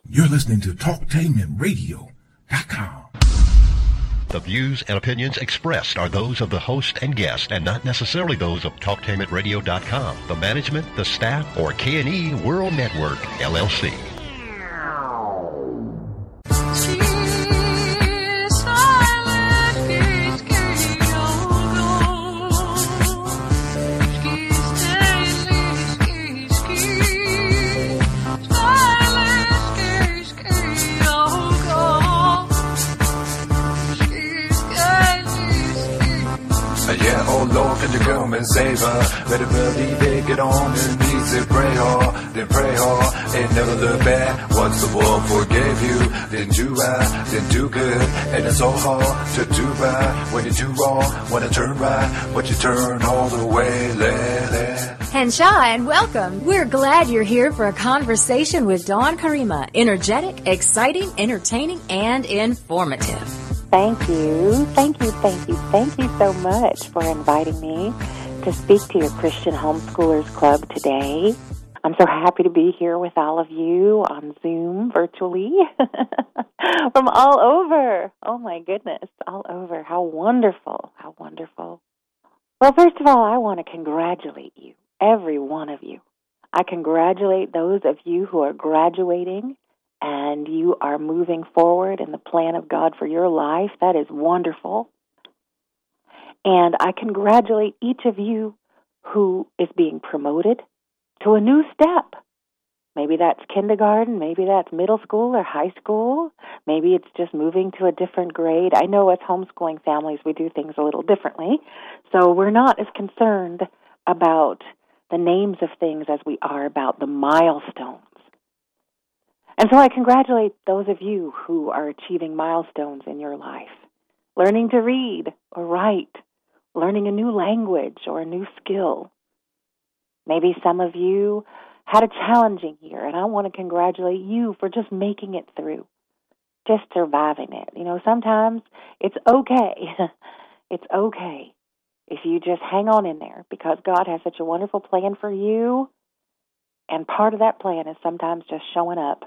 You're listening to TalkTainmentRadio.com. The views and opinions expressed are those of the host and guest and not necessarily those of TalkTainmentRadio.com, the management, the staff, or K&E World Network, LLC. Yeah, oh Lord, can you come and save her? Better believe it, get on your knees and pray hard, then pray hard, and never look back. Once the world forgave you, then do right, then do good. And it's so hard to do right when you do wrong, when to turn right, but you turn all the way, Henshaw, and welcome. We're glad you're here for a conversation with Dawn Karima. Energetic, exciting, entertaining, and informative. Thank you so much for inviting me to speak to your Christian Homeschoolers Club today. I'm so happy to be here with all of you on Zoom virtually from all over. Oh my goodness, all over. How wonderful, how wonderful. Well, first of all, I want to congratulate you, every one of you. I congratulate those of you who are graduating and you are moving forward in the plan of God for your life. That is wonderful. And I congratulate each of you who is being promoted to a new step. Maybe that's kindergarten, maybe that's middle school or high school, maybe it's just moving to a different grade. I know as homeschooling families we do things a little differently, so we're not as concerned about the names of things as we are about the milestones. And so I congratulate those of you who are achieving milestones in your life, learning to read or write, learning a new language or a new skill. Maybe some of you had a challenging year, and I want to congratulate you for just making it through, just surviving it. You know, sometimes it's okay. It's okay if you just hang on in there because God has such a wonderful plan for you, and part of that plan is sometimes just showing up.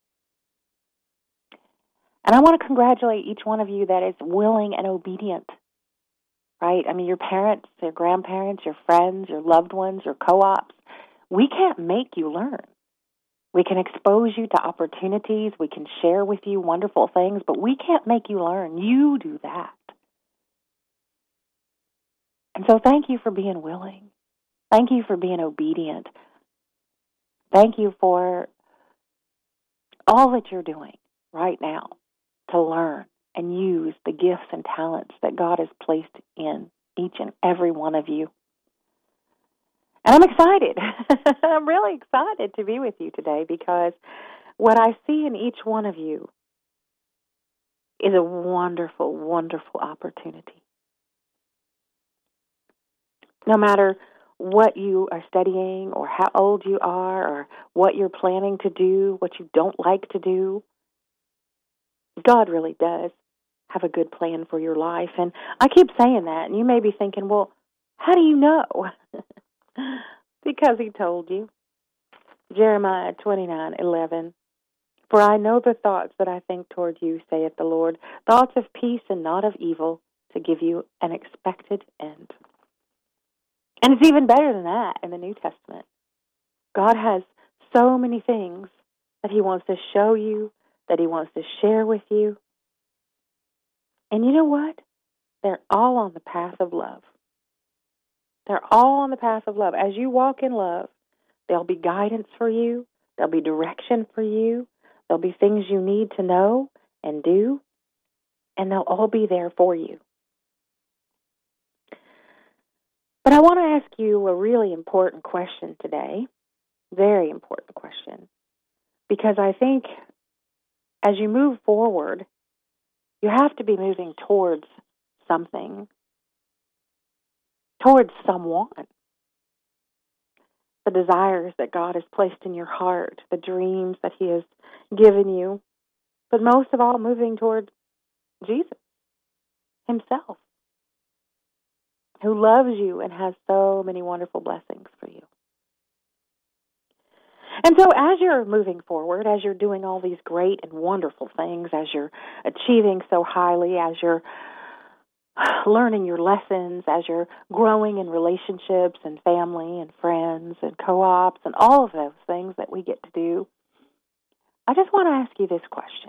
And I want to congratulate each one of you that is willing and obedient, right? I mean, your parents, your grandparents, your friends, your loved ones, your co-ops. We can't make you learn. We can expose you to opportunities. We can share with you wonderful things, but we can't make you learn. You do that. And so thank you for being willing. Thank you for being obedient. Thank you for all that you're doing right now to learn and use the gifts and talents that God has placed in each and every one of you. And I'm excited. I'm really excited to be with you today because what I see in each one of you is a wonderful, wonderful opportunity. No matter what you are studying or how old you are or what you're planning to do, what you don't like to do, God really does have a good plan for your life. And I keep saying that, and you may be thinking, well, how do you know? Because he told you. Jeremiah 29:11. For I know the thoughts that I think toward you, saith the Lord, thoughts of peace and not of evil, to give you an expected end. And it's even better than that in the New Testament. God has so many things that he wants to show you, that he wants to share with you. And you know what? They're all on the path of love. They're all on the path of love. As you walk in love, there'll be guidance for you. There'll be direction for you. There'll be things you need to know and do. And they'll all be there for you. But I want to ask you a really important question today. Very important question. Because I think as you move forward, you have to be moving towards something, towards someone. The desires that God has placed in your heart, the dreams that he has given you, but most of all, moving towards Jesus himself, who loves you and has so many wonderful blessings for you. And so as you're moving forward, as you're doing all these great and wonderful things, as you're achieving so highly, as you're learning your lessons, as you're growing in relationships and family and friends and co-ops and all of those things that we get to do, I just want to ask you this question.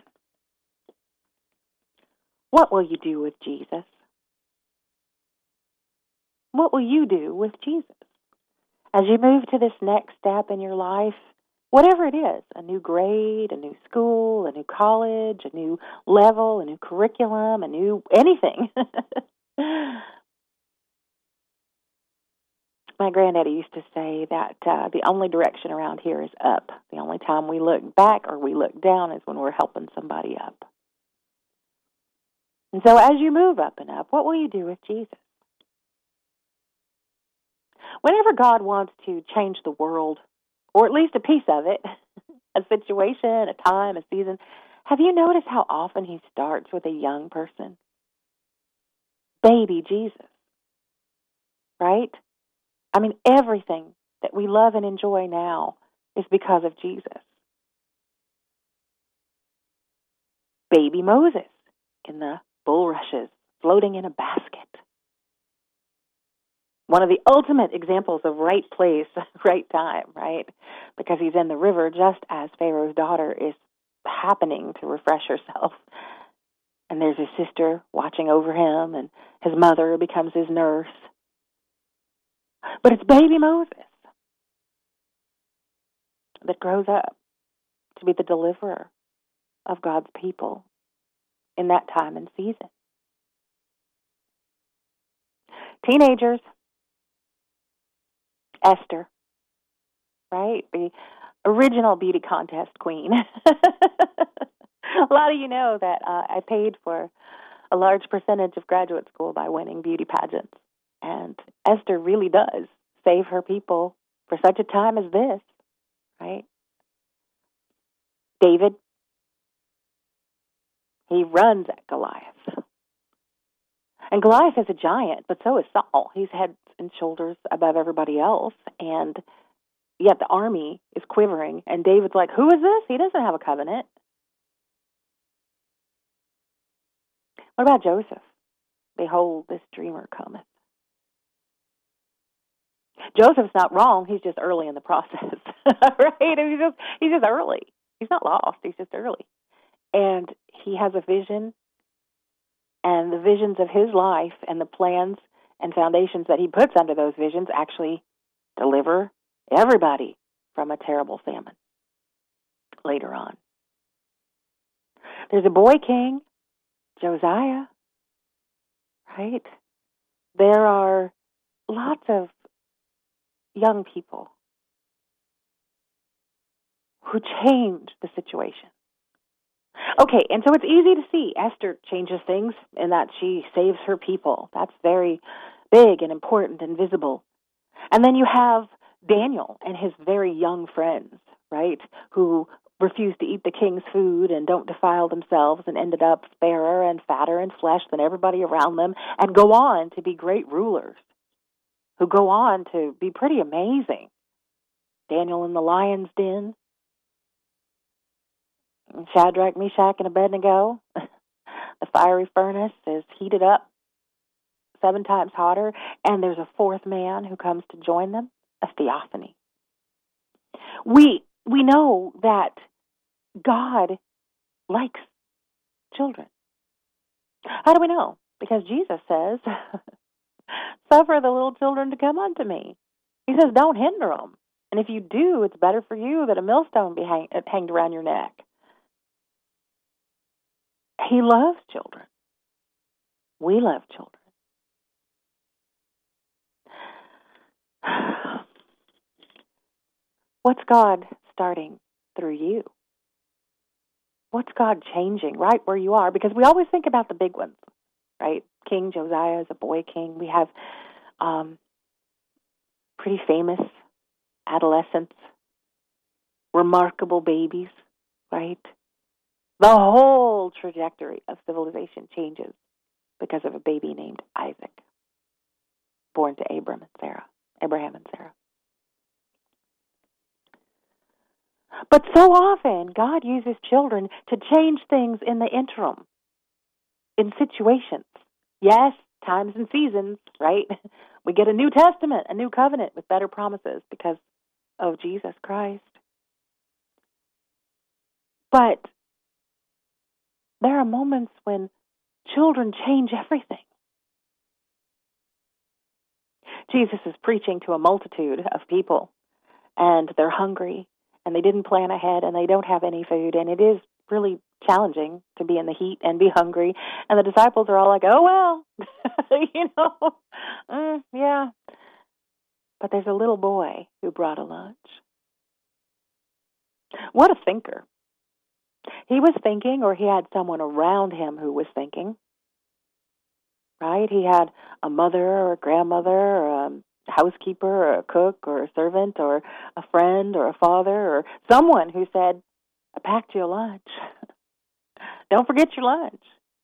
What will you do with Jesus? What will you do with Jesus? As you move to this next step in your life, whatever it is, a new grade, a new school, a new college, a new level, a new curriculum, a new anything. My granddaddy used to say that the only direction around here is up. The only time we look back or we look down is when we're helping somebody up. And so as you move up and up, what will you do with Jesus? Whenever God wants to change the world, or at least a piece of it, a situation, a time, a season, have you noticed how often he starts with a young person? Baby Jesus, right? I mean, everything that we love and enjoy now is because of Jesus. Baby Moses in the bulrushes, floating in a basket. One of the ultimate examples of right place, right time, right? Because he's in the river just as Pharaoh's daughter is happening to refresh herself. And there's his sister watching over him, and his mother becomes his nurse. But it's baby Moses that grows up to be the deliverer of God's people in that time and season. Teenagers, Esther, right? The original beauty contest queen. A lot of you know that I paid for a large percentage of graduate school by winning beauty pageants. And Esther really does save her people for such a time as this, right? David, he runs at Goliath. And Goliath is a giant, but so is Saul. He's head and shoulders above everybody else, and yet the army is quivering, and David's like, who is this? He doesn't have a covenant. What about Joseph? Behold, this dreamer cometh. Joseph's not wrong. He's just early in the process, right? He's just early. He's not lost. He's just early. And he has a vision, and the visions of his life and the plans and foundations that he puts under those visions actually deliver everybody from a terrible famine later on. There's a boy king, Josiah, right? There are lots of young people who change the situation. Okay, and so it's easy to see Esther changes things in that she saves her people. That's very big and important and visible. And then you have Daniel and his very young friends, right, who refused to eat the king's food and don't defile themselves and ended up fairer and fatter in flesh than everybody around them and go on to be great rulers, who go on to be pretty amazing. Daniel in the lion's den, Shadrach, Meshach, and Abednego. The fiery furnace is heated up 7 times hotter, and there's a fourth man who comes to join them, a theophany. We know that God likes children. How do we know? Because Jesus says, suffer the little children to come unto me. He says, don't hinder them. And if you do, it's better for you that a millstone be hanged around your neck. He loves children. We love children. What's God starting through you? What's God changing right where you are? Because we always think about the big ones, right? King Josiah is a boy king. We have pretty famous adolescents, remarkable babies, right? The whole trajectory of civilization changes because of a baby named Isaac, born to Abraham and Sarah. But so often, God uses children to change things in the interim, in situations. Yes, times and seasons, right? We get a New Testament, a new covenant with better promises because of Jesus Christ. But there are moments when children change everything. Jesus is preaching to a multitude of people, and they're hungry, and they didn't plan ahead, and they don't have any food, and it is really challenging to be in the heat and be hungry. And the disciples are all like, oh, well, yeah. But there's a little boy who brought a lunch. What a thinker. He was thinking, or he had someone around him who was thinking, right? He had a mother or a grandmother or a housekeeper or a cook or a servant or a friend or a father or someone who said, I packed you a lunch. Don't forget your lunch.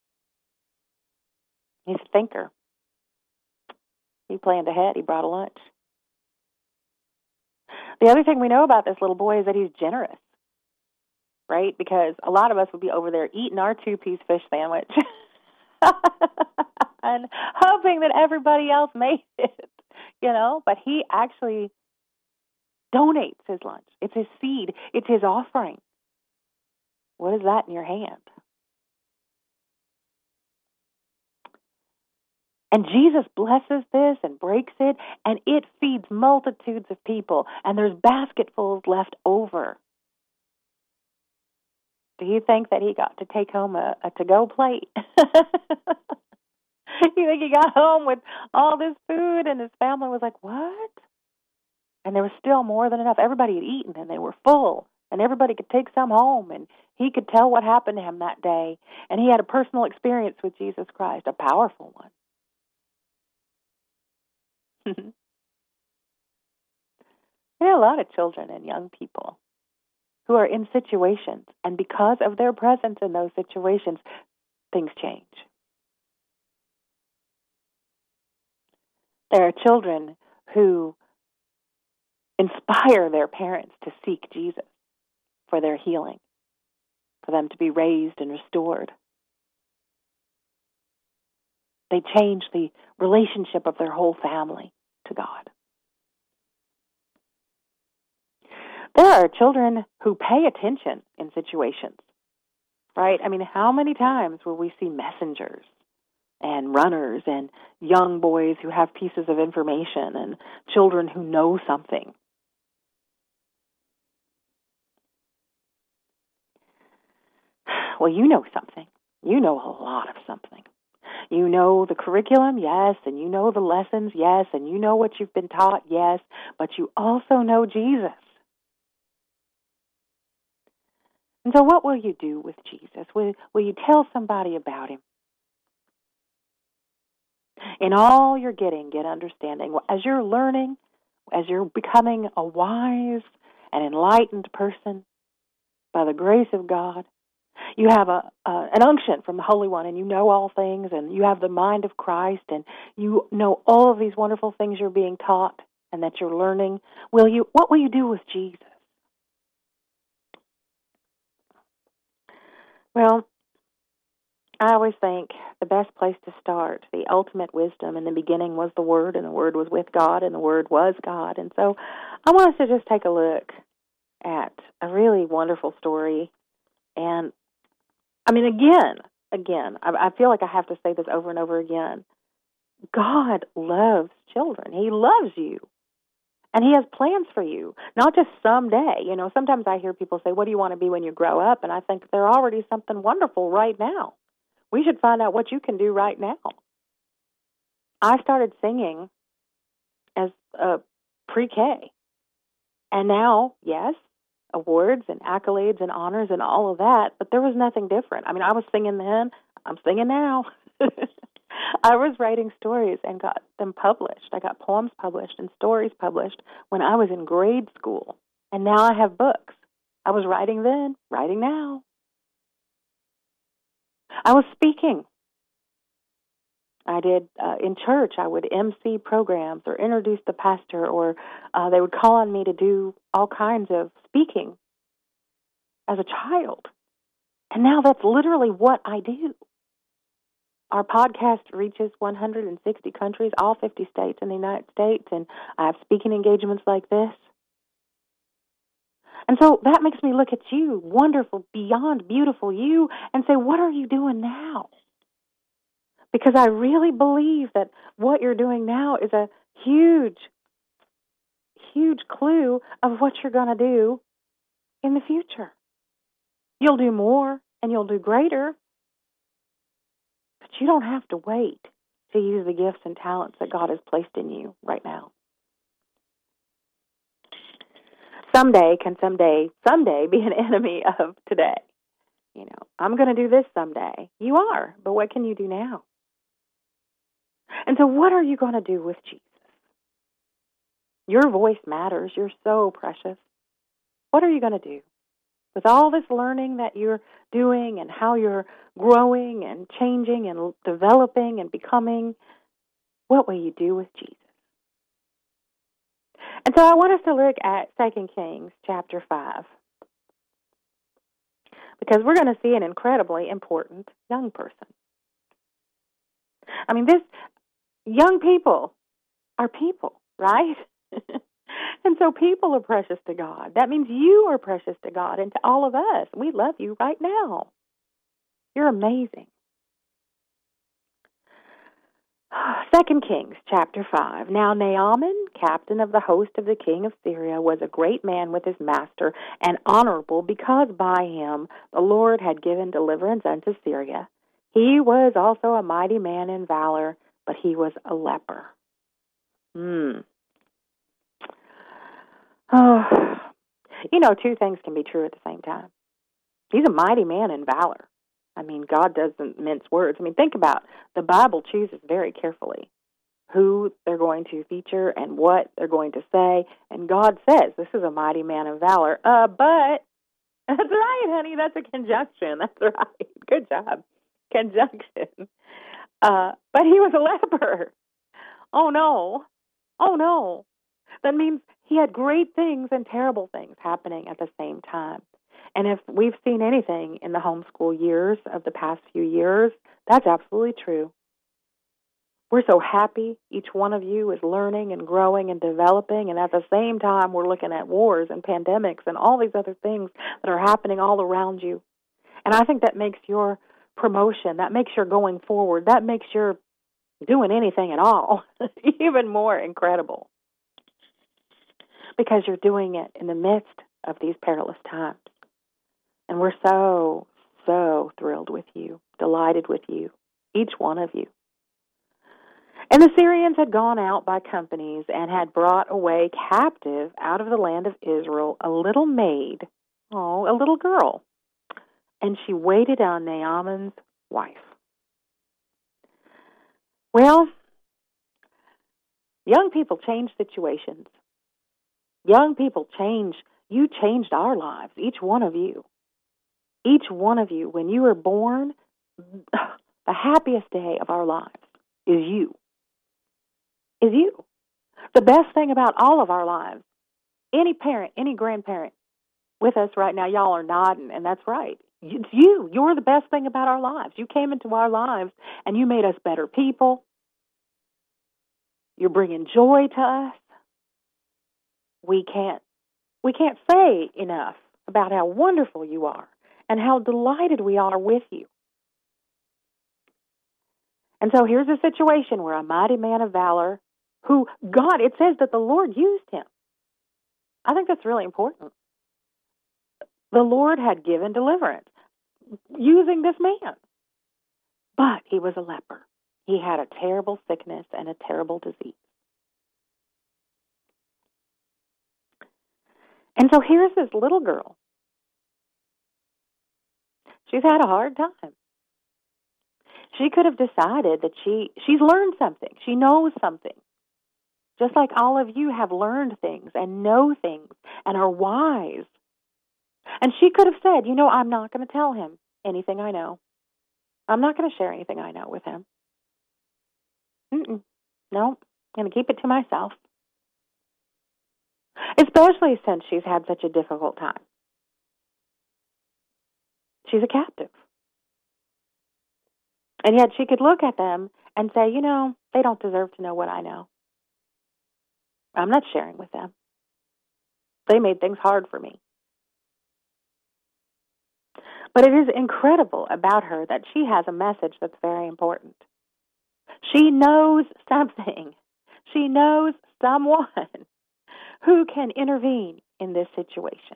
He's a thinker. He planned ahead. He brought a lunch. The other thing we know about this little boy is that he's generous, right? Because a lot of us would be over there eating our 2-piece fish sandwich and hoping that everybody else made it, But he actually donates his lunch. It's his seed. It's his offering. What is that in your hand? And Jesus blesses this and breaks it, and it feeds multitudes of people, and there's basketfuls left over. Do you think that he got to take home a to-go plate? You think he got home with all this food, and his family was like, what? And there was still more than enough. Everybody had eaten, and they were full, and everybody could take some home, and he could tell what happened to him that day. And he had a personal experience with Jesus Christ, a powerful one. There are a lot of children and young people who are in situations, and because of their presence in those situations, things change. There are children who inspire their parents to seek Jesus for their healing, for them to be raised and restored. They change the relationship of their whole family to God. There are children who pay attention in situations, right? I mean, how many times will we see messengers and runners and young boys who have pieces of information and children who know something? Well, you know something. You know a lot of something. You know the curriculum, yes, and you know the lessons, yes, and you know what you've been taught, yes, but you also know Jesus. And so what will you do with Jesus? Will you tell somebody about him? In all you're getting, get understanding. As you're learning, as you're becoming a wise and enlightened person by the grace of God, you have an unction from the Holy One, and you know all things, and you have the mind of Christ, and you know all of these wonderful things you're being taught and that you're learning. What will you do with Jesus? Well, I always think the best place to start, the ultimate wisdom, in the beginning was the Word, and the Word was with God, and the Word was God. And so I want us to just take a look at a really wonderful story. And I mean, again, I feel like I have to say this over and over again. God loves children. He loves you. And he has plans for you, not just someday. Sometimes I hear people say, what do you want to be when you grow up? And I think they're already something wonderful right now. We should find out what you can do right now. I started singing as a pre-K. And now, yes, awards and accolades and honors and all of that, but there was nothing different. I mean, I was singing then, I'm singing now. I was writing stories and got them published. I got poems published and stories published when I was in grade school, and now I have books. I was writing then, writing now. I was speaking. I did, in church, I would MC programs or introduce the pastor, or they would call on me to do all kinds of speaking as a child. And now that's literally what I do. Our podcast reaches 160 countries, all 50 states in the United States, and I have speaking engagements like this. And so that makes me look at you, wonderful, beyond beautiful you, and say, what are you doing now? Because I really believe that what you're doing now is a huge, huge clue of what you're going to do in the future. You'll do more and you'll do greater, but you don't have to wait to use the gifts and talents that God has placed in you right now. Someday can someday be an enemy of today. You know, I'm going to do this someday. You are, but what can you do now? And so what are you going to do with Jesus? Your voice matters. You're so precious. What are you going to do? With all this learning that you're doing and how you're growing and changing and developing and becoming, what will you do with Jesus? And so I want us to look at 2 Kings chapter 5. Because we're going to see an incredibly important young person. I mean, young people are people, right? And so people are precious to God. That means you are precious to God and to all of us. We love you right now. You're amazing. 2 Kings chapter 5. Now Naaman, captain of the host of the king of Syria, was a great man with his master and honorable because by him the Lord had given deliverance unto Syria. He was also a mighty man in valor, but he was a leper. Oh, you know, two things can be true at the same time. He's a mighty man in valor. I mean, God doesn't mince words. I mean, think about it. The Bible chooses very carefully who they're going to feature and what they're going to say. And God says, this is a mighty man of valor. But, that's right, honey, that's a conjunction. That's right. Good job. Conjunction. But he was a leper. Oh, no. Oh, no. That means he had great things and terrible things happening at the same time. And if we've seen anything in the homeschool years of the past few years, that's absolutely true. We're so happy each one of you is learning and growing and developing, and at the same time we're looking at wars and pandemics and all these other things that are happening all around you. And I think that makes your promotion, that makes your going forward, that makes your doing anything at all even more incredible. Because you're doing it in the midst of these perilous times. And we're so, so thrilled with you, delighted with you, each one of you. And the Syrians had gone out by companies and had brought away captive out of the land of Israel a little maid, a little girl. And she waited on Naaman's wife. Well, young people change situations. Young people change. You changed our lives, each one of you. Each one of you, when you were born, the happiest day of our lives is you. Is you. The best thing about all of our lives, any parent, any grandparent with us right now, y'all are nodding, and that's right. It's you. You're the best thing about our lives. You came into our lives, and you made us better people. You're bringing joy to us. We can't say enough about how wonderful you are and how delighted we are with you. And so here's a situation where a mighty man of valor who God, it says that the Lord used him. I think that's really important. The Lord had given deliverance using this man. But he was a leper. He had a terrible sickness and a terrible disease. And so here's this little girl. She's had a hard time. She could have decided that she's learned something. She knows something. Just like all of you have learned things and know things and are wise. And she could have said, I'm not going to tell him anything I know. I'm not going to share anything I know with him. No, I'm going to keep it to myself. Especially since she's had such a difficult time. She's a captive. And yet she could look at them and say, they don't deserve to know what I know. I'm not sharing with them. They made things hard for me. But it is incredible about her that she has a message that's very important. She knows something. She knows someone who can intervene in this situation.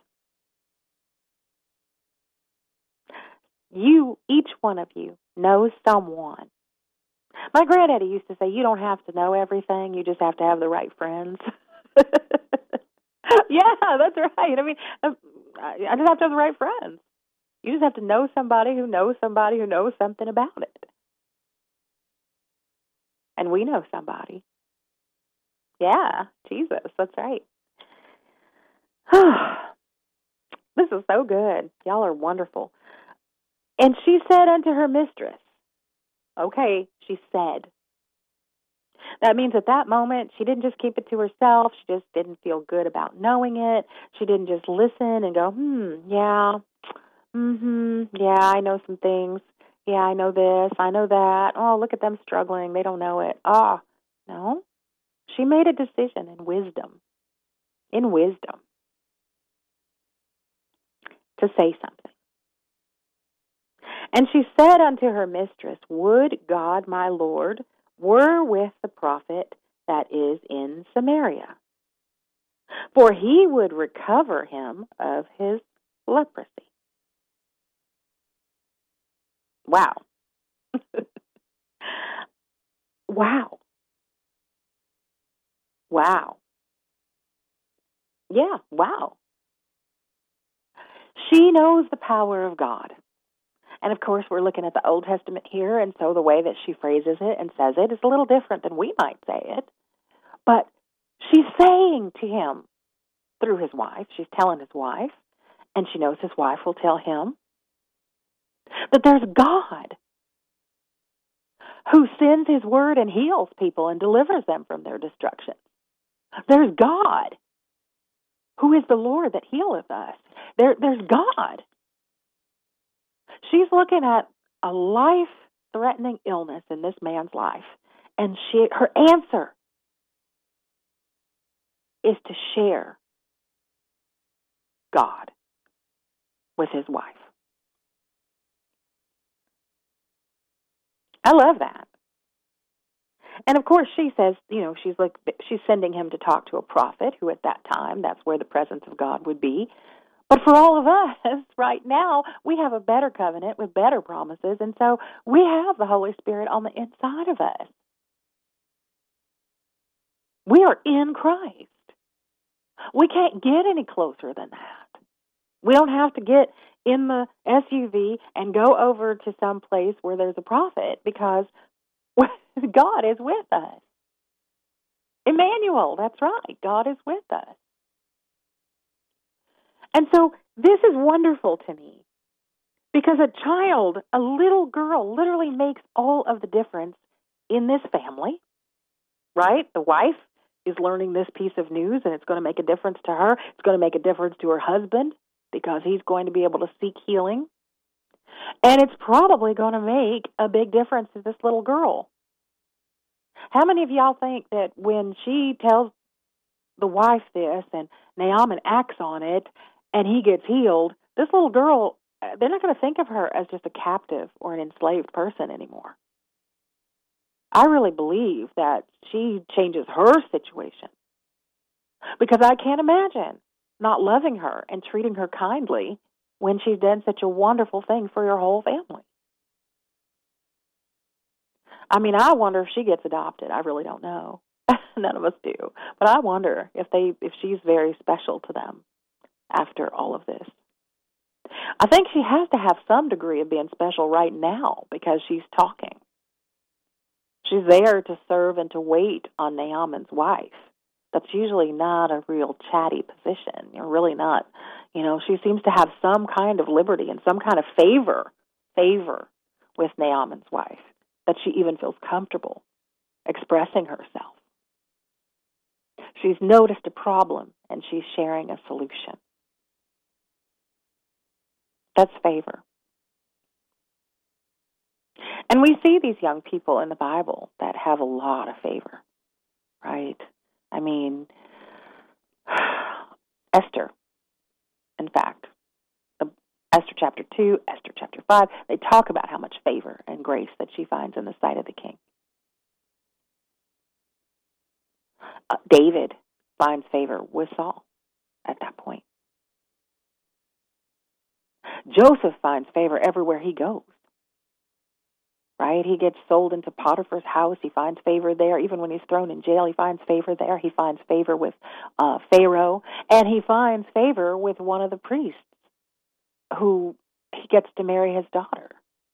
Each one of you, knows someone. My granddaddy used to say, you don't have to know everything, you just have to have the right friends. Yeah, that's right. I mean, I just have to have the right friends. You just have to know somebody who knows somebody who knows something about it. And we know somebody. Yeah, Jesus, that's right. This is so good. Y'all are wonderful. And she said unto her mistress, okay, she said. That means at that moment, she didn't just keep it to herself. She just didn't feel good about knowing it. She didn't just listen and go, yeah, yeah, I know some things. Yeah, I know this, I know that. Oh, look at them struggling. They don't know it. No. She made a decision in wisdom, to say something. And she said unto her mistress, would God my Lord were with the prophet that is in Samaria, for he would recover him of his leprosy. Wow. Wow. Wow. Yeah, wow. She knows the power of God. And of course, we're looking at the Old Testament here, and so the way that she phrases it and says it is a little different than we might say it. But she's saying to him through his wife, she's telling his wife, and she knows his wife will tell him, that there's God who sends his word and heals people and delivers them from their destruction. There's God who is the Lord that healeth us. There's God. She's looking at a life-threatening illness in this man's life, and her answer is to share God with his wife. I love that. And of course, she says, she's sending him to talk to a prophet who at that time, that's where the presence of God would be. But for all of us right now, we have a better covenant with better promises, and so we have the Holy Spirit on the inside of us. We are in Christ. We can't get any closer than that. We don't have to get in the SUV and go over to some place where there's a prophet, because God is with us. Emmanuel, that's right. God is with us. And so this is wonderful to me, because a little girl, literally makes all of the difference in this family, right? The wife is learning this piece of news, and it's going to make a difference to her. It's going to make a difference to her husband, because he's going to be able to seek healing. And it's probably going to make a big difference to this little girl. How many of y'all think that when she tells the wife this and Naaman acts on it and he gets healed, this little girl, they're not going to think of her as just a captive or an enslaved person anymore? I really believe that she changes her situation, because I can't imagine not loving her and treating her kindly when she's done such a wonderful thing for your whole family. I mean, I wonder if she gets adopted. I really don't know. None of us do. But I wonder if she's very special to them after all of this. I think she has to have some degree of being special right now, because she's talking. She's there to serve and to wait on Naaman's wife. That's usually not a real chatty position. You're really not, she seems to have some kind of liberty and some kind of favor with Naaman's wife, that she even feels comfortable expressing herself. She's noticed a problem, and she's sharing a solution. That's favor. And we see these young people in the Bible that have a lot of favor, right? I mean, Esther, in fact, Esther chapter 2, Esther chapter 5, they talk about how much favor and grace that she finds in the sight of the king. David finds favor with Saul at that point. Joseph finds favor everywhere he goes, right? He gets sold into Potiphar's house. He finds favor there. Even when he's thrown in jail, he finds favor there. He finds favor with Pharaoh, and he finds favor with one of the priests who he gets to marry his daughter.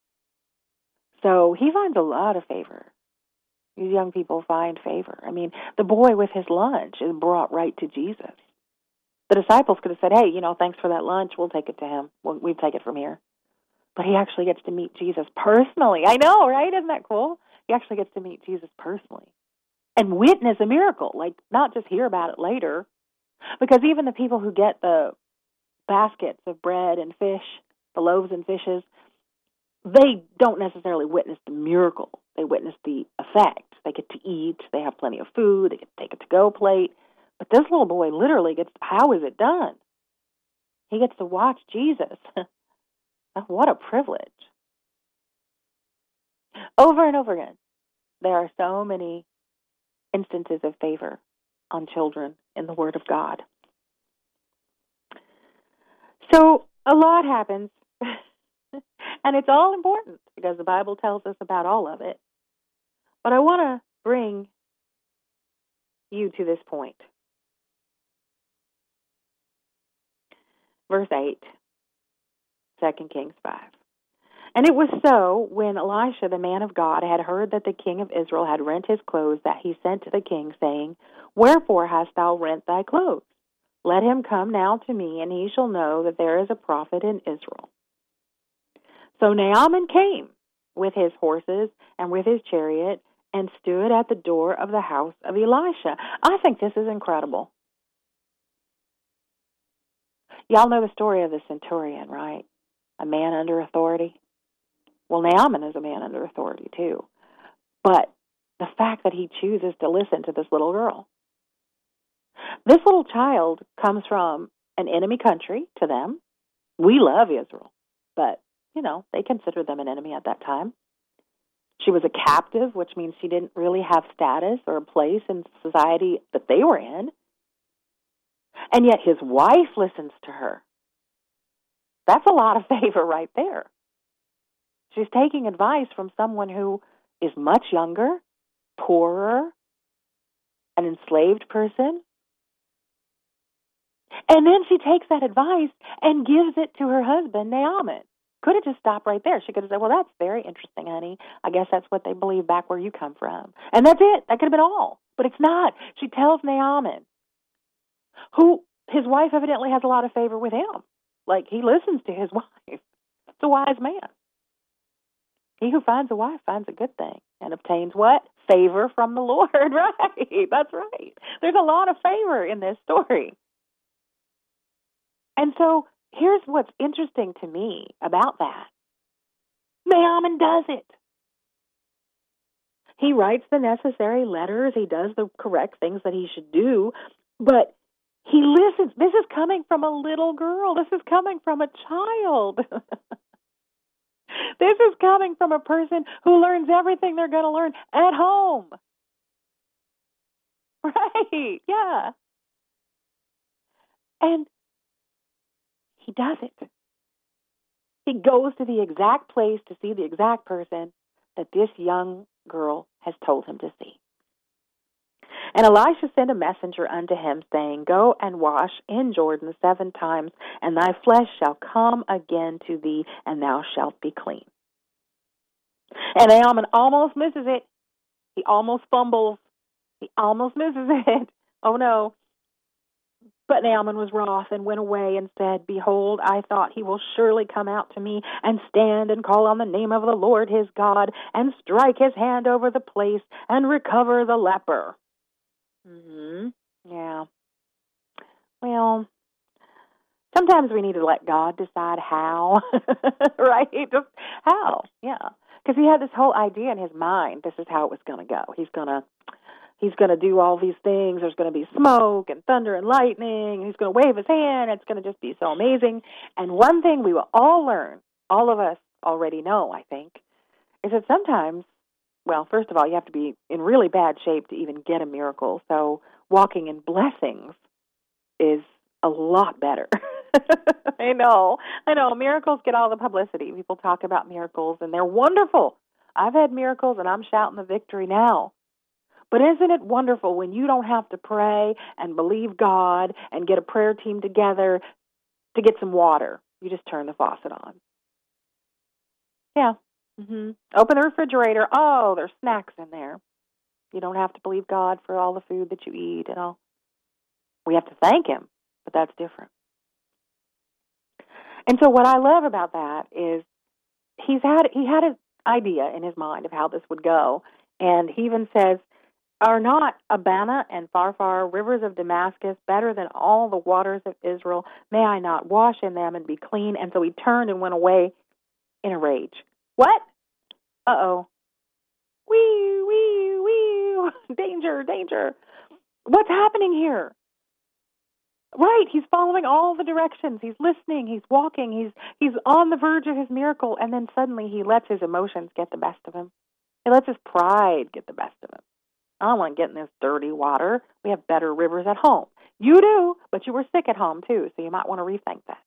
So he finds a lot of favor. These young people find favor. I mean, the boy with his lunch is brought right to Jesus. The disciples could have said, hey, thanks for that lunch. We'll take it to him. We'll take it from here. But he actually gets to meet Jesus personally. I know, right? Isn't that cool? He actually gets to meet Jesus personally and witness a miracle, like not just hear about it later. Because even the people who get the baskets of bread and fish, the loaves and fishes, they don't necessarily witness the miracle. They witness the effect. They get to eat. They have plenty of food. They get to take a to-go plate. But this little boy literally gets, how is it done? He gets to watch Jesus. What a privilege. Over and over again, there are so many instances of favor on children in the Word of God. So a lot happens, and it's all important because the Bible tells us about all of it. But I want to bring you to this point. Verse 8, 2 Kings 5. And it was so, when Elisha, the man of God, had heard that the king of Israel had rent his clothes, that he sent to the king, saying, Wherefore hast thou rent thy clothes? Let him come now to me, and he shall know that there is a prophet in Israel. So Naaman came with his horses and with his chariot, and stood at the door of the house of Elisha. I think this is incredible. Y'all know the story of the centurion, right? A man under authority. Well, Naaman is a man under authority, too. But the fact that he chooses to listen to this little girl. This little child comes from an enemy country to them. We love Israel, but, they considered them an enemy at that time. She was a captive, which means she didn't really have status or a place in society that they were in. And yet his wife listens to her. That's a lot of favor right there. She's taking advice from someone who is much younger, poorer, an enslaved person. And then she takes that advice and gives it to her husband, Naaman. Could have just stopped right there. She could have said, well, that's very interesting, honey. I guess that's what they believe back where you come from. And that's it. That could have been all. But it's not. She tells Naaman, who his wife evidently has a lot of favor with him. Like, he listens to his wife. It's a wise man. He who finds a wife finds a good thing and obtains what? Favor from the Lord, right? That's right. There's a lot of favor in this story. And so here's what's interesting to me about that. Naaman does it. He writes the necessary letters. He does the correct things that he should do. But he listens. This is coming from a little girl. This is coming from a child. This is coming from a person who learns everything they're going to learn at home. Right, yeah. And he does it. He goes to the exact place to see the exact person that this young girl has told him to see. And Elisha sent a messenger unto him, saying, Go and wash in Jordan 7 times, and thy flesh shall come again to thee, and thou shalt be clean. And Naaman almost misses it. He almost fumbles. He almost misses it. Oh, no. But Naaman was wroth and went away and said, Behold, I thought he will surely come out to me and stand and call on the name of the Lord his God and strike his hand over the place and recover the leper. Yeah. Well, sometimes we need to let God decide how, right? Just how, yeah. because he had this whole idea in his mind. This is how it was going to go. He's going to do all these things. There's going to be smoke and thunder and lightning. He's going to wave his hand. It's going to just be so amazing. And one thing we will all learn, all of us already know, I think, is that sometimes, well, first of all, you have to be in really bad shape to even get a miracle. So walking in blessings is a lot better. I know. Miracles get all the publicity. People talk about miracles, and they're wonderful. I've had miracles, and I'm shouting the victory now. But isn't it wonderful when you don't have to pray and believe God and get a prayer team together to get some water? You just turn the faucet on. Yeah. Mm-hmm. Open the refrigerator. Oh, there's snacks in there. You don't have to believe God for all the food that you eat and all. We have to thank Him, but that's different. And so what I love about that is he had an idea in his mind of how this would go, and he even says, "Are not Abana and Pharpar, rivers of Damascus, better than all the waters of Israel? May I not wash in them and be clean?" And so he turned and went away in a rage. What? Uh-oh. Wee, wee, wee. Danger, danger. What's happening here? Right, he's following all the directions. He's listening. He's walking. He's on the verge of his miracle, and then suddenly he lets his emotions get the best of him. He lets his pride get the best of him. I don't want to get in this dirty water. We have better rivers at home. You do, but you were sick at home, too, so you might want to rethink that.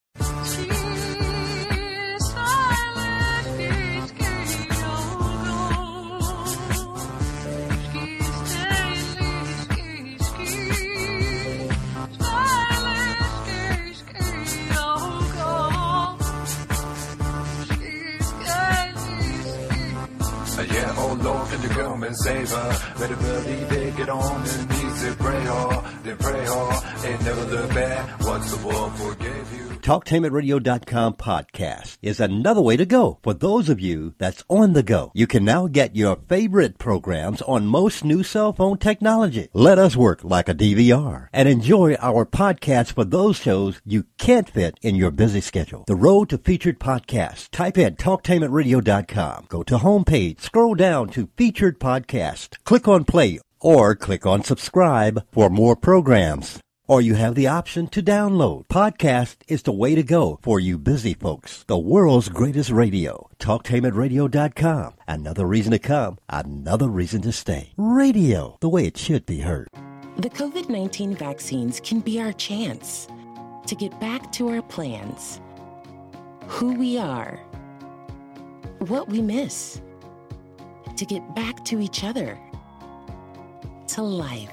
Yeah, oh Lord, can you come and save her? Better believe it, get on their knees and pray hard, then pray hard, and never look back. Once the world forgave you. TalkTameItRadio.com podcast is another way to go for those of you that's on the go. You can now get your favorite programs on most new cell phone technology. Let us work like a DVR and enjoy our podcast for those shows you can't fit in your busy schedule. The road to featured podcasts. Type in TalkTameItRadio.com. Go to homepage, scroll down to featured podcast, click on play or click on subscribe for more programs. Or you have the option to download. Podcast is the way to go for you busy folks. The world's greatest radio. TalkTameItRadio.com. Another reason to come. Another reason to stay. Radio, the way it should be heard. The COVID-19 vaccines can be our chance to get back to our plans. Who we are. What we miss. To get back to each other. To life.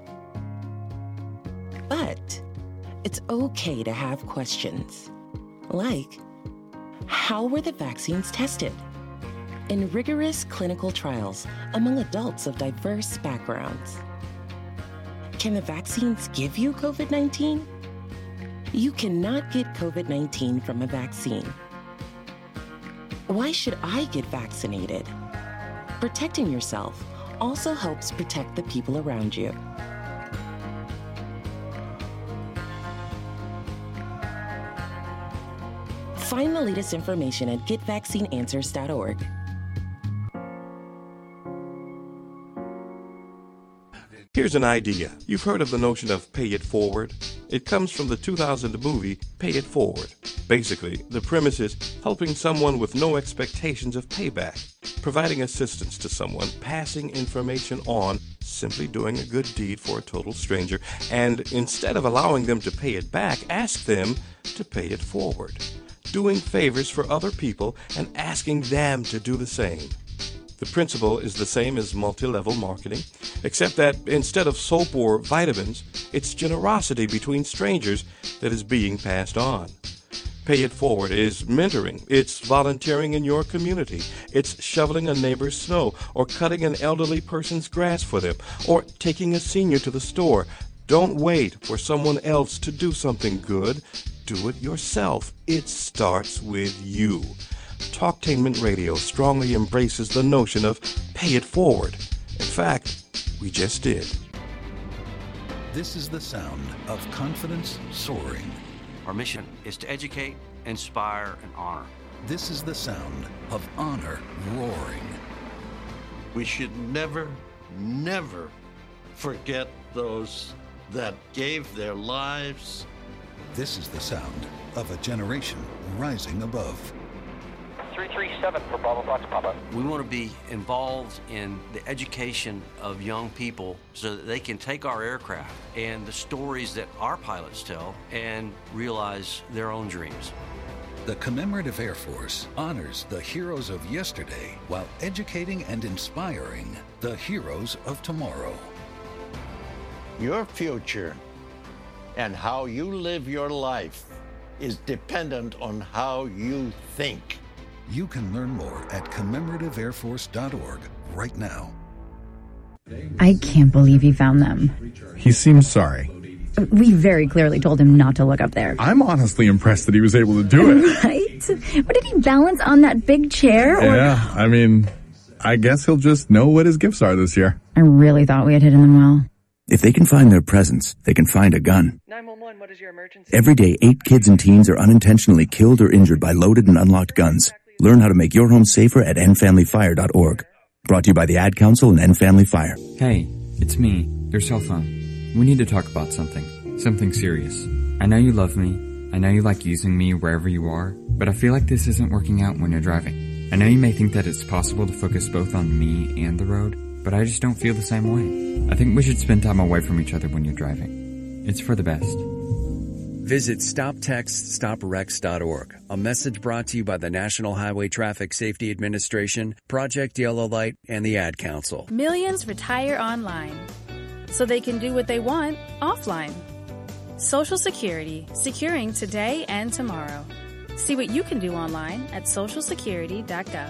But it's okay to have questions, like, how were the vaccines tested? In rigorous clinical trials among adults of diverse backgrounds. Can the vaccines give you COVID-19? You cannot get COVID-19 from a vaccine. Why should I get vaccinated? Protecting yourself also helps protect the people around you. Find the latest information at getvaccineanswers.org. Here's an idea. You've heard of the notion of pay it forward? It comes from the 2000 movie Pay It Forward. Basically, the premise is helping someone with no expectations of payback, providing assistance to someone, passing information on, simply doing a good deed for a total stranger, and instead of allowing them to pay it back, ask them to pay it forward. Doing favors for other people and asking them to do the same. The principle is the same as multi-level marketing, except that instead of soap or vitamins, it's generosity between strangers that is being passed on. Pay It Forward is mentoring. It's volunteering in your community. It's shoveling a neighbor's snow or cutting an elderly person's grass for them or taking a senior to the store. Don't wait for someone else to do something good. Do it yourself. It starts with you. Talktainment Radio strongly embraces the notion of pay it forward. In fact, we just did. This is the sound of confidence soaring. Our mission is to educate, inspire, and honor. This is the sound of honor roaring. We should never, never forget those that gave their lives. This is the sound of a generation rising above. 337 for Bravo Fox Papa. We want to be involved in the education of young people so that they can take our aircraft and the stories that our pilots tell and realize their own dreams. The Commemorative Air Force honors the heroes of yesterday while educating and inspiring the heroes of tomorrow. Your future and how you live your life is dependent on how you think. You can learn more at commemorativeairforce.org right now. I can't believe he found them. He seems sorry. We very clearly told him not to look up there. I'm honestly impressed that he was able to do it. Right? What did he balance on that big chair? Yeah, I mean, I guess he'll just know what his gifts are this year. I really thought we had hidden them well. If they can find their presents, they can find a gun. 911, what is your emergency? Every day, 8 kids and teens are unintentionally killed or injured by loaded and unlocked guns. Learn how to make your home safer at endfamilyfire.org. Brought to you by the Ad Council and End Family Fire. Hey, it's me, your cell phone. We need to talk about something serious. I know you love me. I know you like using me wherever you are, but I feel like this isn't working out when you're driving. I know you may think that it's possible to focus both on me and the road, but I just don't feel the same way. I think we should spend time away from each other when you're driving. It's for the best. Visit StopTextStopWrecks.org, a message brought to you by the National Highway Traffic Safety Administration, Project Yellow Light, and the Ad Council. Millions retire online so they can do what they want offline. Social Security, securing today and tomorrow. See what you can do online at socialsecurity.gov.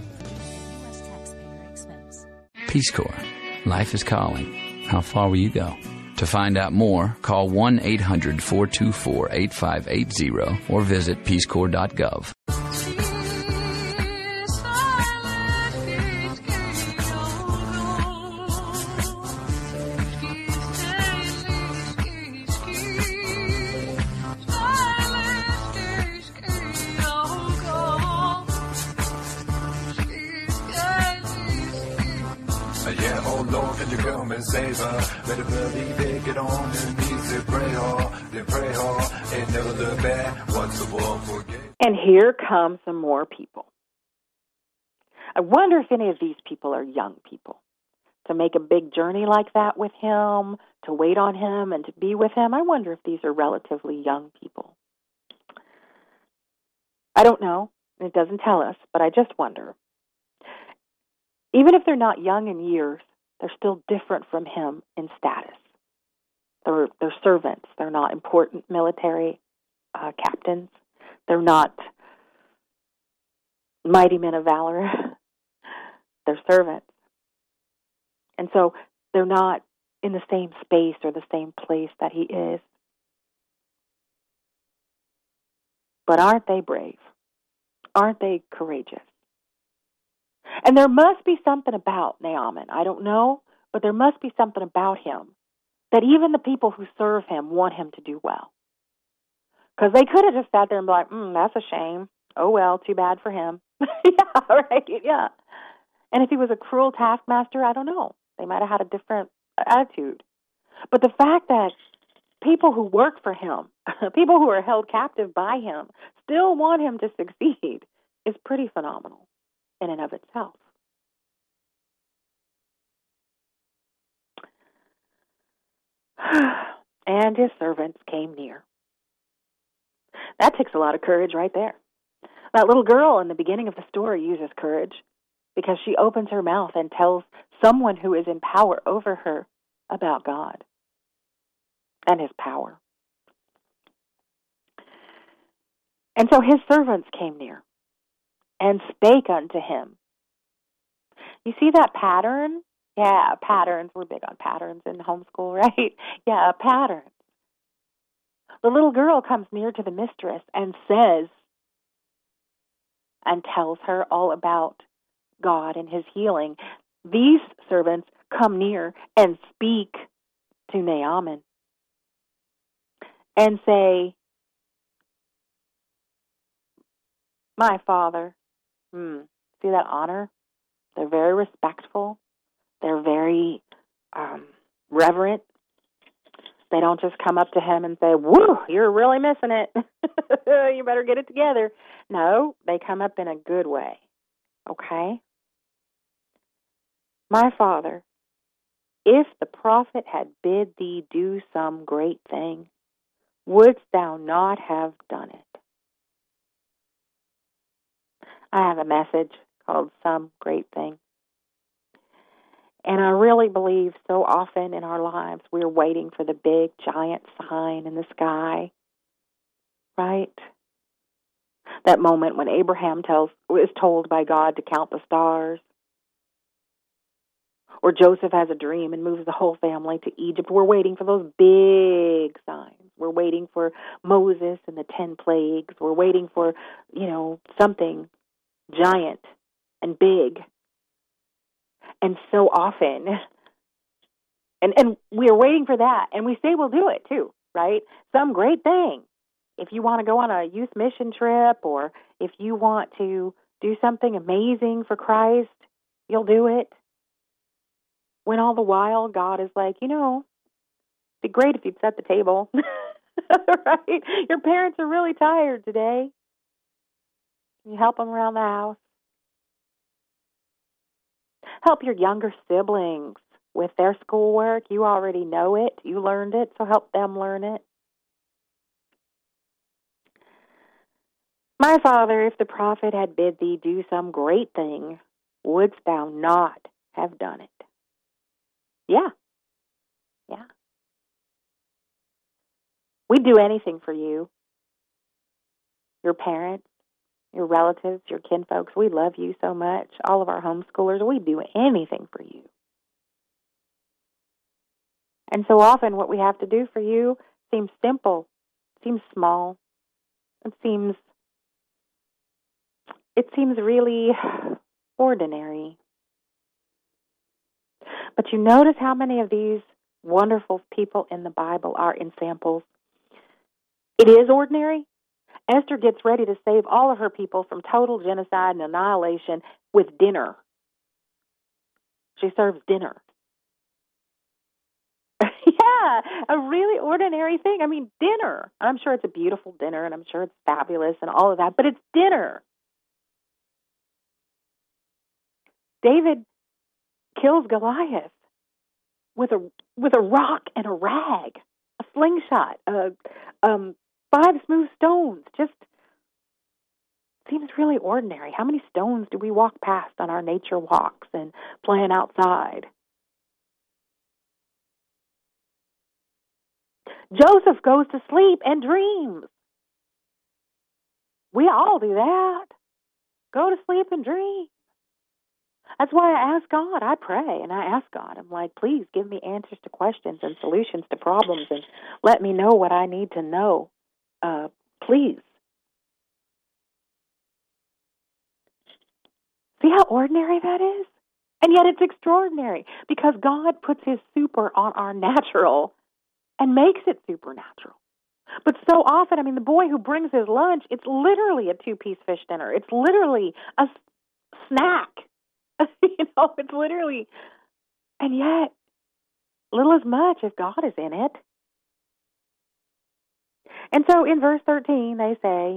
Peace Corps. Life is calling. How far will you go? To find out more, call 1-800-424-8580 or visit peacecorps.gov. Yeah, oh Lord, can you come and save her? Better believe it, get on your knees and pray hard, then pray hard, and never look back. What's the world forget? And here come some more people. I wonder if any of these people are young people. To make a big journey like that with him, to wait on him and to be with him, I wonder if these are relatively young people. I don't know. It doesn't tell us, but I just wonder. Even if they're not young in years, they're still different from him in status. They're servants. They're not important military captains. They're not mighty men of valor. They're servants. And so they're not in the same space or the same place that he is. But aren't they brave? Aren't they courageous? And there must be something about Naaman. I don't know, but there must be something about him that even the people who serve him want him to do well. Because they could have just sat there and be like, that's a shame. Oh, well, too bad for him. Yeah, right, yeah. And if he was a cruel taskmaster, I don't know. They might have had a different attitude. But the fact that people who work for him, people who are held captive by him, still want him to succeed is pretty phenomenal in and of itself. And his servants came near. That takes a lot of courage right there. That little girl in the beginning of the story uses courage because she opens her mouth and tells someone who is in power over her about God and his power. And so his servants came near and spake unto him. You see that pattern? Yeah, patterns. We're big on patterns in homeschool, right? Yeah, patterns. The little girl comes near to the mistress and says and tells her all about God and his healing. These servants come near and speak to Naaman and say, My father. See that honor? They're very respectful. They're very reverent. They don't just come up to him and say, "Woo, you're really missing it. You better get it together." No, they come up in a good way. Okay? My father, if the prophet had bid thee do some great thing, wouldst thou not have done it? I have a message called Some Great Thing. And I really believe so often in our lives we're waiting for the big, giant sign in the sky, right? That moment when Abraham is told by God to count the stars. Or Joseph has a dream and moves the whole family to Egypt. We're waiting for those big signs. We're waiting for Moses and the 10 plagues. We're waiting for, something giant and big. And so often, and we're waiting for that, and we say we'll do it too, right? Some great thing. If you want to go on a youth mission trip, or if you want to do something amazing for Christ, you'll do it. When all the while, God is like, it'd be great if you'd set the table, right? Your parents are really tired today. You help them around the house. Help your younger siblings with their schoolwork. You already know it. You learned it, so help them learn it. My father, if the prophet had bid thee do some great thing, wouldst thou not have done it? Yeah. We'd do anything for you. Your parents, your relatives, your kinfolks, we love you so much. All of our homeschoolers, we do anything for you. And so often what we have to do for you seems simple, seems small. It seems really ordinary. But you notice how many of these wonderful people in the Bible are examples. It is ordinary. Esther gets ready to save all of her people from total genocide and annihilation with dinner. She serves dinner. Yeah, a really ordinary thing. I mean, dinner. I'm sure it's a beautiful dinner, and I'm sure it's fabulous and all of that, but it's dinner. David kills Goliath with a rock and a rag, a slingshot, 5 smooth stones. Just seems really ordinary. How many stones do we walk past on our nature walks and playing outside? Joseph goes to sleep and dreams. We all do that. Go to sleep and dream. That's why I ask God. I pray and I ask God. I'm like, please give me answers to questions and solutions to problems and let me know what I need to know. Please. See how ordinary that is? And yet it's extraordinary because God puts his super on our natural and makes it supernatural. But so often, the boy who brings his lunch, it's literally a 2-piece fish dinner. It's literally a snack. It's literally, and yet, little as much if God is in it. And so in verse 13, they say,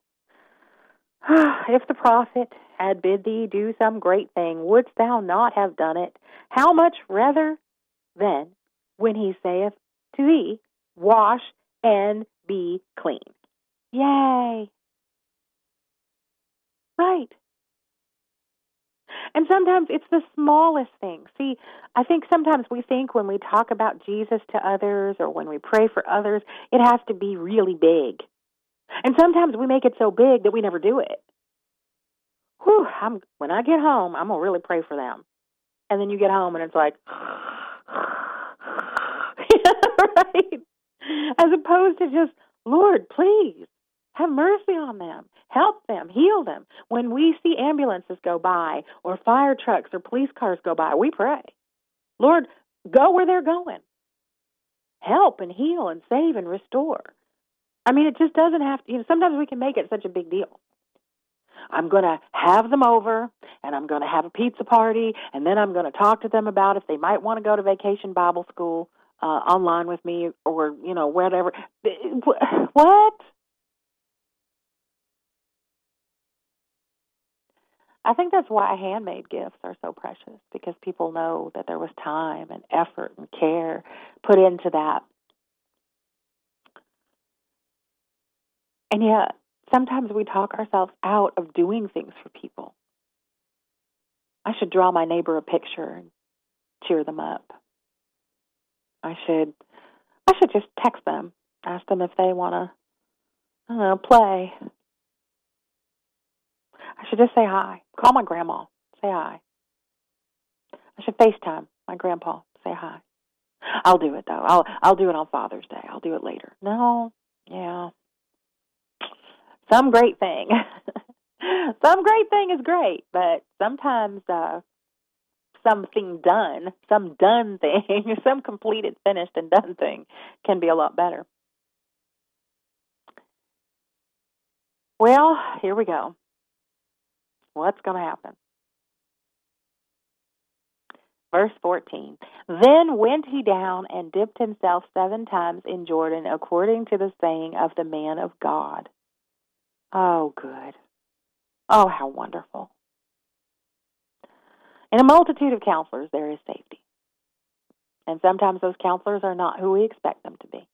if the prophet had bid thee do some great thing, wouldst thou not have done it? How much rather then when he saith to thee, wash and be clean? Yay. Right. And sometimes it's the smallest things. See, I think sometimes we think when we talk about Jesus to others or when we pray for others, it has to be really big. And sometimes we make it so big that we never do it. When I get home, I'm going to really pray for them. And then you get home and it's like, right? As opposed to just, Lord, please, have mercy on them. Help them. Heal them. When we see ambulances go by or fire trucks or police cars go by, we pray. Lord, go where they're going. Help and heal and save and restore. It just doesn't have to, sometimes we can make it such a big deal. I'm going to have them over, and I'm going to have a pizza party, and then I'm going to talk to them about if they might want to go to Vacation Bible School online with me, or, whatever. What? I think that's why handmade gifts are so precious, because people know that there was time and effort and care put into that. And yet, sometimes we talk ourselves out of doing things for people. I should draw my neighbor a picture and cheer them up. I should just text them, ask them if they want to, play. I should just say hi. Call my grandma. Say hi. I should FaceTime my grandpa. Say hi. I'll do it, though. I'll do it on Father's Day. I'll do it later. No. Yeah. Some great thing. Some great thing is great, but sometimes something done, some done thing, some completed, finished, and done thing can be a lot better. Well, here we go. What's going to happen? Verse 14. Then went he down and dipped himself 7 times in Jordan, according to the saying of the man of God. Oh, good. Oh, how wonderful. In a multitude of counselors, there is safety. And sometimes those counselors are not who we expect them to be.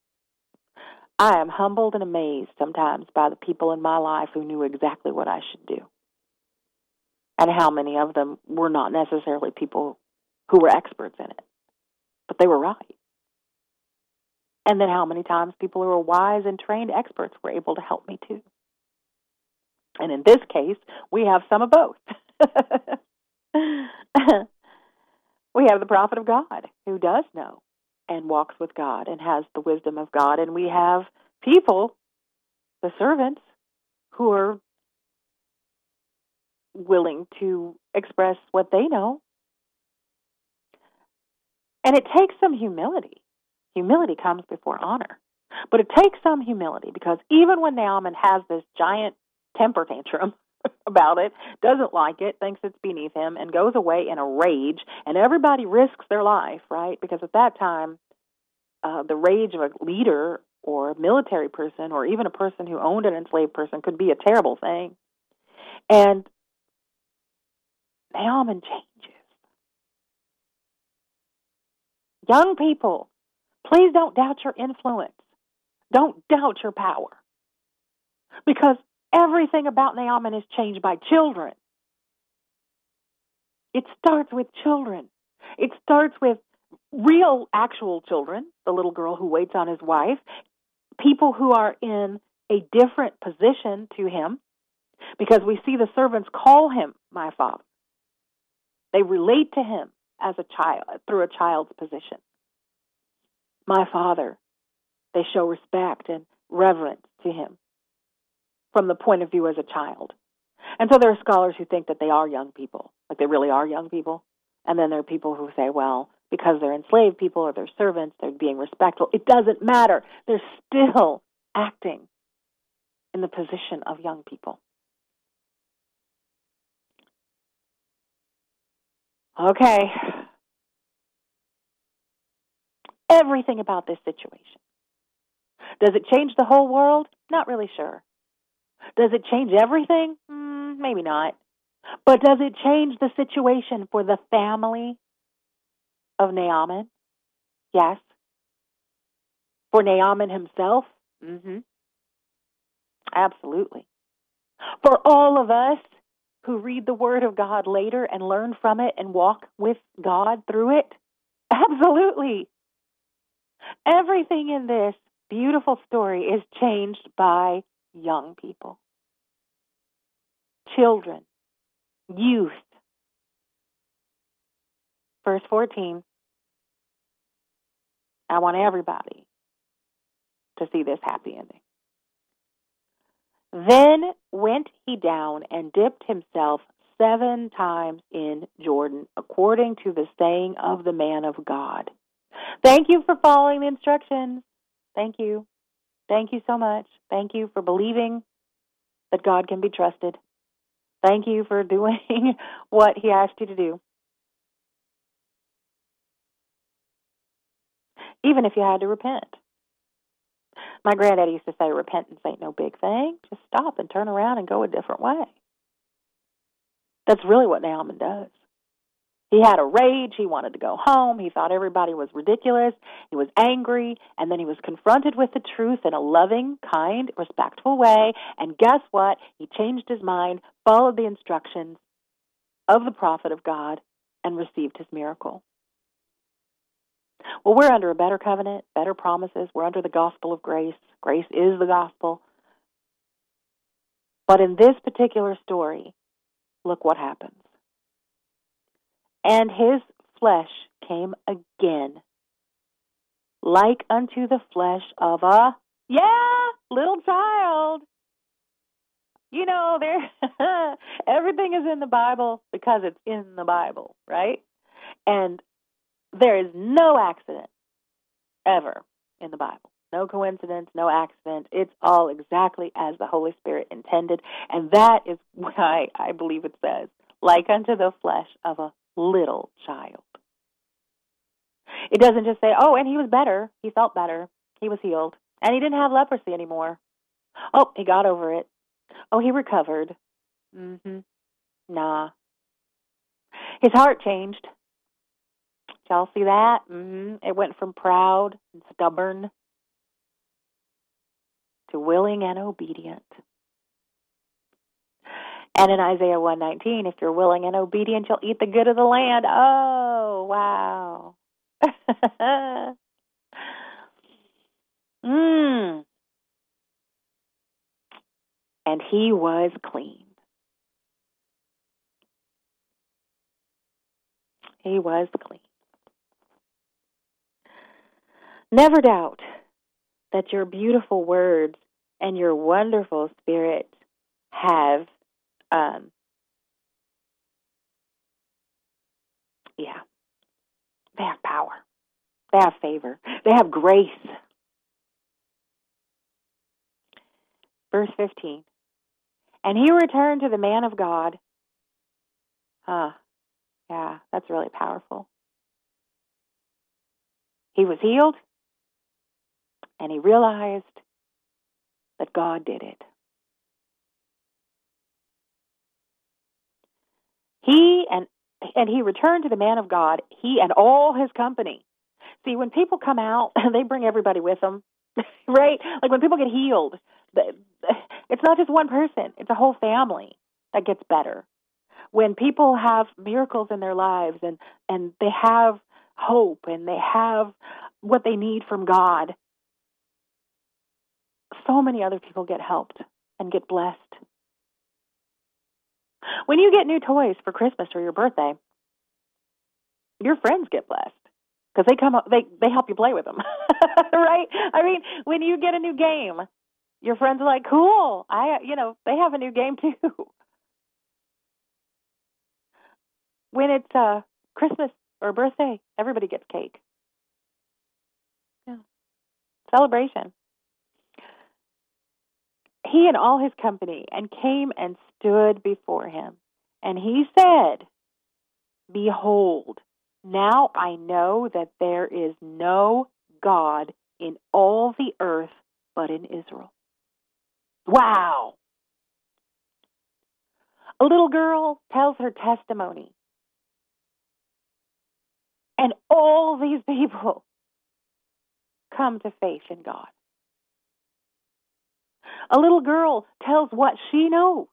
I am humbled and amazed sometimes by the people in my life who knew exactly what I should do. And how many of them were not necessarily people who were experts in it, but they were right. And then how many times people who were wise and trained experts were able to help me too. And in this case, we have some of both. We have the prophet of God who does know and walks with God and has the wisdom of God. And we have people, the servants, who are willing to express what they know. And it takes some humility. Humility comes before honor. But it takes some humility, because even when Naaman has this giant temper tantrum about it, doesn't like it, thinks it's beneath him, and goes away in a rage, and everybody risks their life, right? Because at that time, the rage of a leader or a military person or even a person who owned an enslaved person could be a terrible thing. And Naaman changes. Young people, please don't doubt your influence. Don't doubt your power. Because everything about Naaman is changed by children. It starts with children. It starts with real, actual children, the little girl who waits on his wife, people who are in a different position to him, because we see the servants call him my father. They relate to him as a child, through a child's position. My father. They show respect and reverence to him from the point of view as a child. And so there are scholars who think that they are young people, like they really are young people. And then there are people who say, well, because they're enslaved people or they're servants, they're being respectful. It doesn't matter. They're still acting in the position of young people. Okay. Everything about this situation. Does it change the whole world? Not really sure. Does it change everything? Maybe not. But does it change the situation for the family of Naaman? Yes. For Naaman himself? Absolutely. For all of us who read the Word of God later and learn from it and walk with God through it? Absolutely. Everything in this beautiful story is changed by young people, children, youth. Verse 14. I want everybody to see this happy ending. Then went he down and dipped himself 7 times in Jordan, according to the saying of the man of God. Thank you for following the instructions. Thank you. Thank you so much. Thank you for believing that God can be trusted. Thank you for doing what he asked you to do. Even if you had to repent. My granddaddy used to say, repentance ain't no big thing. Just stop and turn around and go a different way. That's really what Naaman does. He had a rage. He wanted to go home. He thought everybody was ridiculous. He was angry. And then he was confronted with the truth in a loving, kind, respectful way. And guess what? He changed his mind, followed the instructions of the prophet of God, and received his miracle. Well, we're under a better covenant, better promises. We're under the gospel of grace. Grace is the gospel. But in this particular story, look what happens. And his flesh came again, like unto the flesh of a, little child. You know, everything is in the Bible because it's in the Bible, right? And there is no accident ever in the Bible. No coincidence, no accident. It's all exactly as the Holy Spirit intended. And that is why I believe it says, like unto the flesh of a little child. It doesn't just say, oh, and he was better. He felt better. He was healed. And he didn't have leprosy anymore. Oh, he got over it. Oh, he recovered. Nah. His heart changed. Did y'all see that? It went from proud and stubborn to willing and obedient. And in Isaiah 1:19, if you're willing and obedient, you'll eat the good of the land. Oh, wow. And he was clean. He was clean. Never doubt that your beautiful words and your wonderful spirit have they have power. They have favor. They have grace. Verse 15. And he returned to the man of God. Yeah, that's really powerful. He was healed, and he realized that God did it. He returned to the man of God, he and all his company. See, when people come out, they bring everybody with them, right? Like when people get healed, it's not just one person, it's a whole family that gets better. When people have miracles in their lives and they have hope and they have what they need from God, so many other people get helped and get blessed. When you get new toys for Christmas or your birthday, your friends get blessed because they help you play with them, right? I mean, when you get a new game, your friends are like, "Cool, they have a new game too." When it's Christmas or birthday, everybody gets cake. Yeah, celebration. He and all his company and came and stood before him. And he said, Behold, now I know that there is no God in all the earth but in Israel. Wow. A little girl tells her testimony. And all these people come to faith in God. A little girl tells what she knows.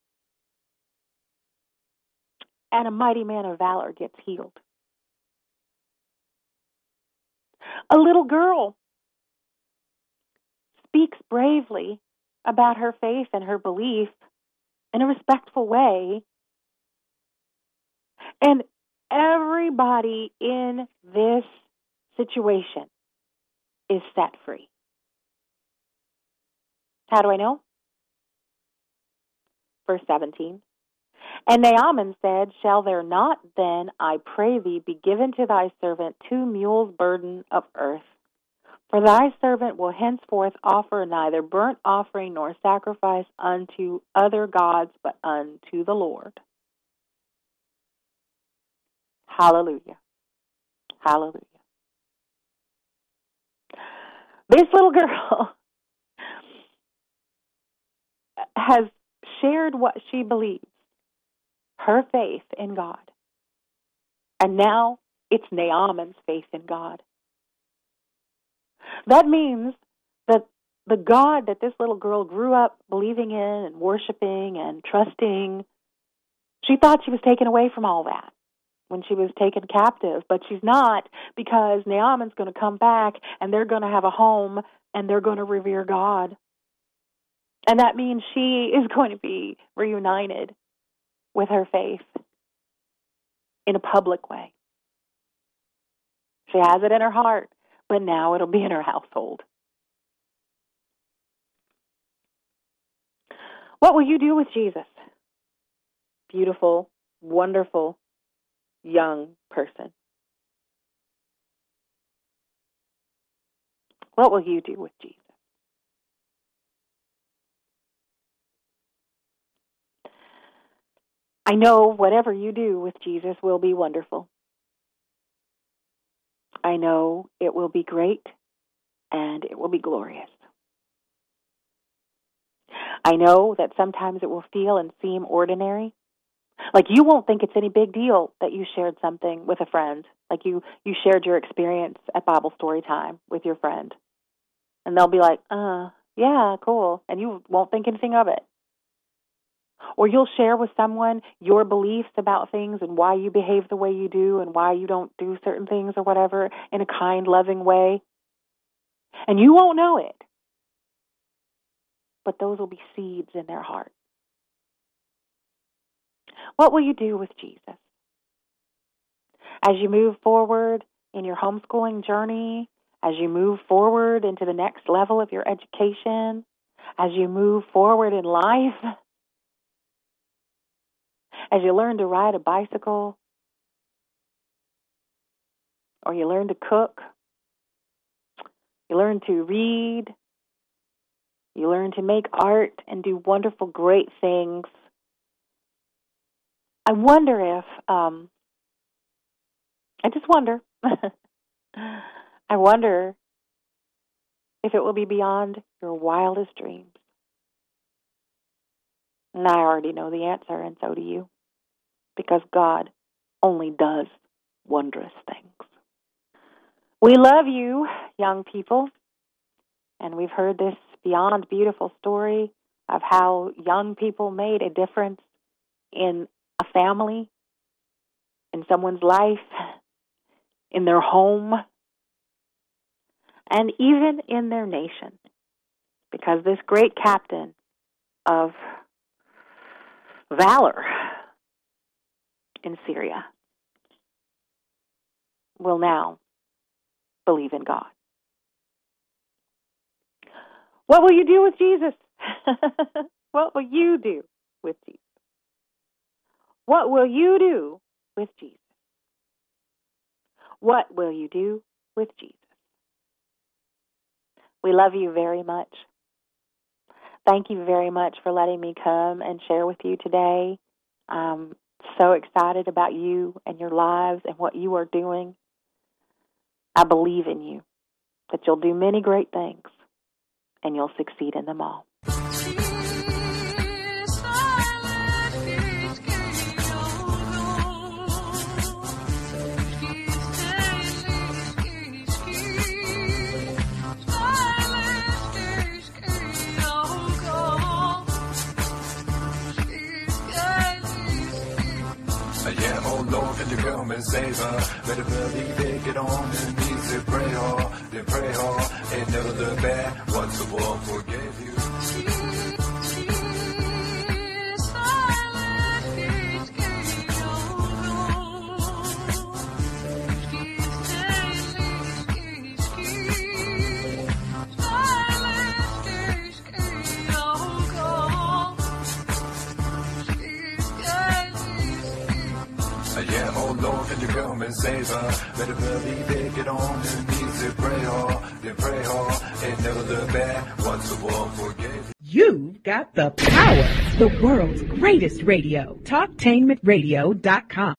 And a mighty man of valor gets healed. A little girl speaks bravely about her faith and her belief in a respectful way. And everybody in this situation is set free. How do I know? Verse 17. And Naaman said, Shall there not then, I pray thee, be given to thy servant 2 mules' burden of earth? For thy servant will henceforth offer neither burnt offering nor sacrifice unto other gods, but unto the Lord. Hallelujah. Hallelujah. This little girl has shared what she believes, her faith in God. And now it's Naaman's faith in God. That means that the God that this little girl grew up believing in and worshiping and trusting, she thought she was taken away from all that when she was taken captive, but she's not, because Naaman's going to come back and they're going to have a home and they're going to revere God. And that means she is going to be reunited with her faith in a public way. She has it in her heart, but now it'll be in her household. What will you do with Jesus? Beautiful, wonderful, young person. What will you do with Jesus? I know whatever you do with Jesus will be wonderful. I know it will be great and it will be glorious. I know that sometimes it will feel and seem ordinary. Like you won't think it's any big deal that you shared something with a friend. Like you shared your experience at Bible story time with your friend. And they'll be like, yeah, cool. And you won't think anything of it. Or you'll share with someone your beliefs about things and why you behave the way you do and why you don't do certain things or whatever in a kind, loving way. And you won't know it. But those will be seeds in their heart. What will you do with Jesus? As you move forward in your homeschooling journey, as you move forward into the next level of your education, as you move forward in life, as you learn to ride a bicycle, or you learn to cook, you learn to read, you learn to make art and do wonderful, great things. I wonder if, I just wonder, I wonder if it will be beyond your wildest dreams. And I already know the answer, and so do you, because God only does wondrous things. We love you, young people, and we've heard this beyond beautiful story of how young people made a difference in a family, in someone's life, in their home, and even in their nation. Because this great captain of valor in Syria will now believe in God. What will you do with Jesus? What will you do with Jesus? What will you do with Jesus? What will you do with Jesus? We love you very much. Thank you very much for letting me come and share with you today. I'm so excited about you and your lives and what you are doing. I believe in you, that you'll do many great things and you'll succeed in them all. Yeah, oh Lord, can you come and save her? Better believe it, get on your knees and pray hard, then pray hard, and never look back. Once the world forgave you. Yeah, oh Lord, can you come and save her? Better believe it, get on your knees needs it, pray hard, then pray hard, and never look back. Once the world forgave you. You've got the power. The world's greatest radio. TalkTainmentRadio.com.